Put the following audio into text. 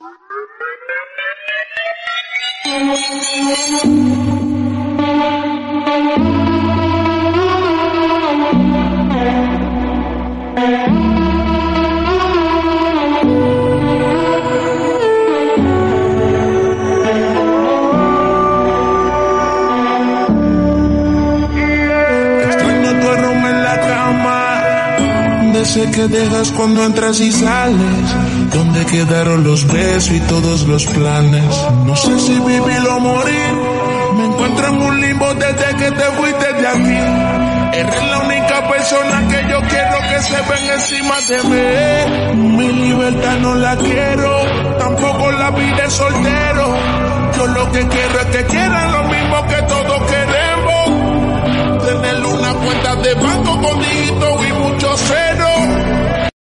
Sé que dejas cuando entras y sales. ¿Dónde quedaron los besos y todos los planes? No sé si vivir o morir. Me encuentro en un limbo desde que te fuiste de aquí. Eres la única persona que yo quiero que se ven encima de mí. Mi libertad no la quiero, tampoco la vida de soltero. Yo lo que quiero es que quieran lo mismo que todos queremos. Tener una cuenta de banco con dinero